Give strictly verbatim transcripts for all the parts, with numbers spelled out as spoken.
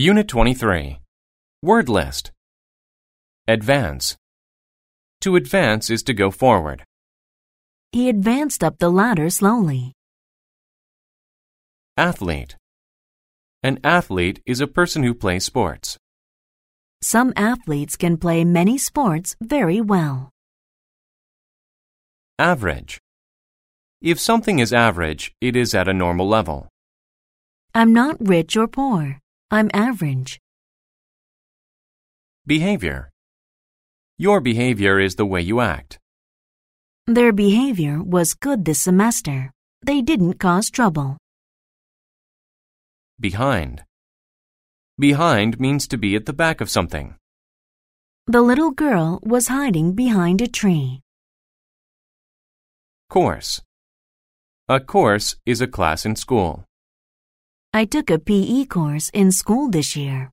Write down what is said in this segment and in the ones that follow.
Unit twenty-three. Word list. Advance. To advance is to go forward. He advanced up the ladder slowly. Athlete. An athlete is a person who plays sports. Some athletes can play many sports very well. Average. If something is average, it is at a normal level. I'm not rich or poor. I'm average. Behavior. Your behavior is the way you act. Their behavior was good this semester. They didn't cause trouble. Behind. Behind means to be at the back of something. The little girl was hiding behind a tree. Course. A course is a class in school. I took a P E course in school this year.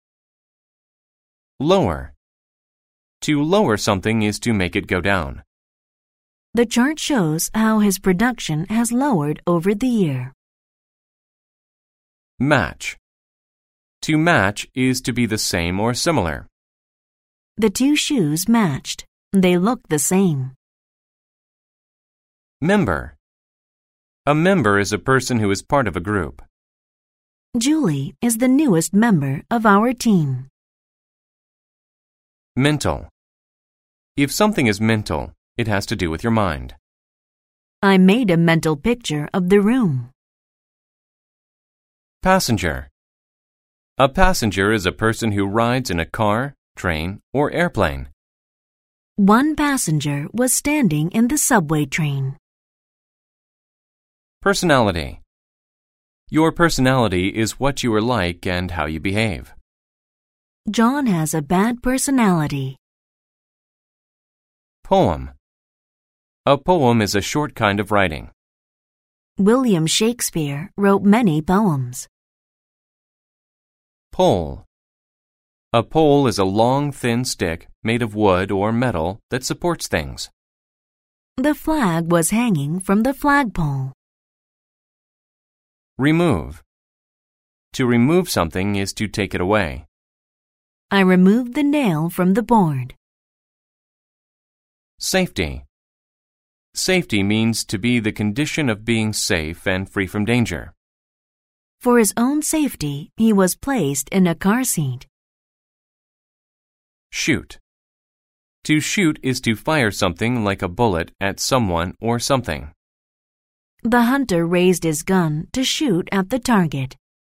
Lower. To lower something is to make it go down. The chart shows how his production has lowered over the year. Match. To match is to be the same or similar. The two shoes matched. They looked the same. Member. A member is a person who is part of a group. Julie is the newest member of our team. Mental. If something is mental, it has to do with your mind. I made a mental picture of the room. Passenger. A passenger is a person who rides in a car, train, or airplane. One passenger was standing in the subway train. Personality. Your personality is what you are like and how you behave. John has a bad personality. Poem. A poem is a short kind of writing. William Shakespeare wrote many poems. Pole. A pole is a long, thin stick made of wood or metal that supports things. The flag was hanging from the flagpole. Remove. To remove something is to take it away. I removed the nail from the board. Safety. Safety means to be the condition of being safe and free from danger. For his own safety, he was placed in a car seat. Shoot. To shoot is to fire something like a bullet at someone or something. The hunter raised his gun to shoot at the target.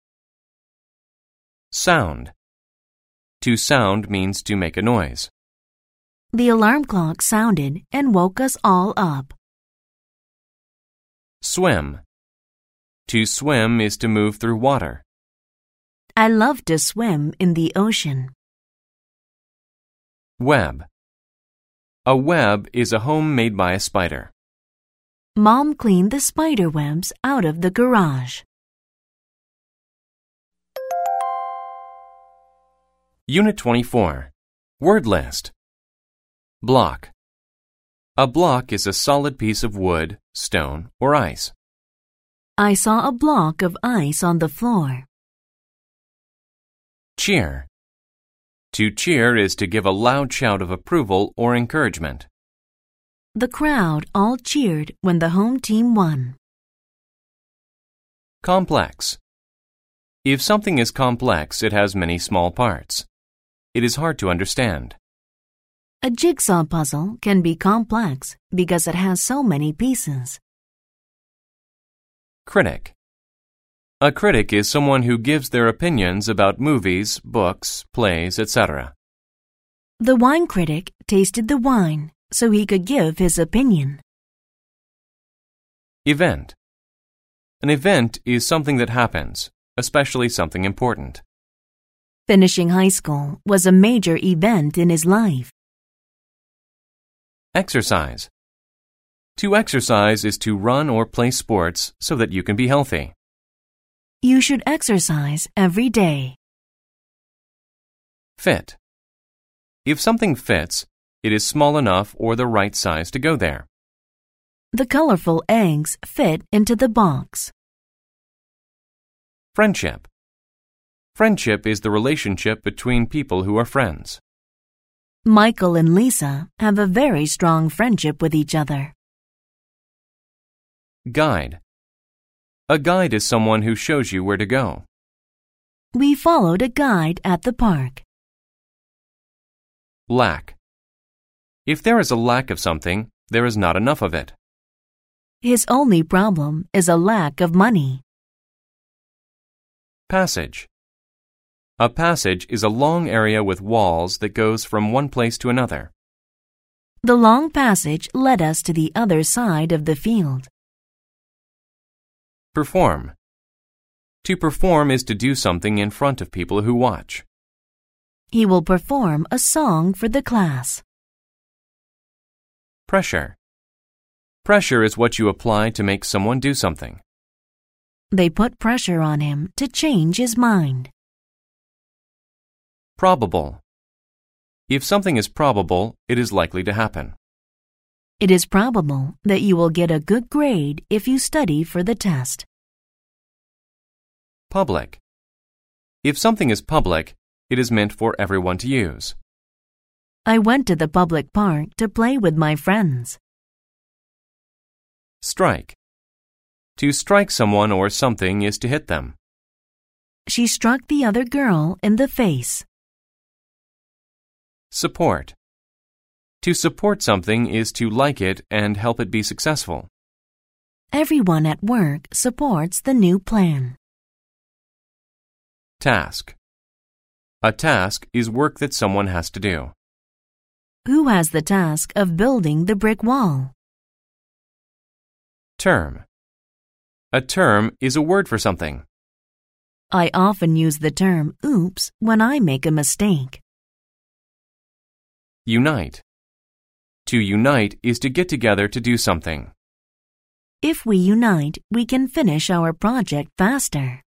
Sound. To sound means to make a noise. The alarm clock sounded and woke us all up. Swim. To swim is to move through water. I love to swim in the ocean. Web. A web is a home made by a spider. Mom cleaned the spider webs out of the garage. Unit twenty-four. Word list. Block. A block is a solid piece of wood, stone, or ice. I saw a block of ice on the floor. Cheer. To cheer is to give a loud shout of approval or encouragement. The crowd all cheered when the home team won. Complex. If something is complex, it has many small parts. It is hard to understand. A jigsaw puzzle can be complex because it has so many pieces. Critic. A critic is someone who gives their opinions about movies, books, plays, et cetera. The wine critic tasted the wine so he could give his opinion. Event. An event is something that happens, especially something important. Finishing high school was a major event in his life. Exercise. To exercise is to run or play sports so that you can be healthy. You should exercise every day. Fit. If something fits, it is small enough or the right size to go there. The colorful eggs fit into the box. Friendship. Friendship is the relationship between people who are friends. Michael and Lisa have a very strong friendship with each other. Guide. A guide is someone who shows you where to go. We followed a guide at the park. Lack. If there is a lack of something, there is not enough of it. His only problem is a lack of money. Passage. A passage is a long area with walls that goes from one place to another. The long passage led us to the other side of the field. Perform. To perform is to do something in front of people who watch. He will perform a song for the class. Pressure. Pressure is what you apply to make someone do something. They put pressure on him to change his mind. Probable. If something is probable, it is likely to happen. It is probable that you will get a good grade if you study for the test. Public. If something is public, it is meant for everyone to use. I went to the public park to play with my friends. Strike. To strike someone or something is to hit them. She struck the other girl in the face. Support. To support something is to like it and help it be successful. Everyone at work supports the new plan. Task. A task is work that someone has to do. Who has the task of building the brick wall? Term. A term is a word for something. I often use the term oops when I make a mistake. Unite. To unite is to get together to do something. If we unite, we can finish our project faster.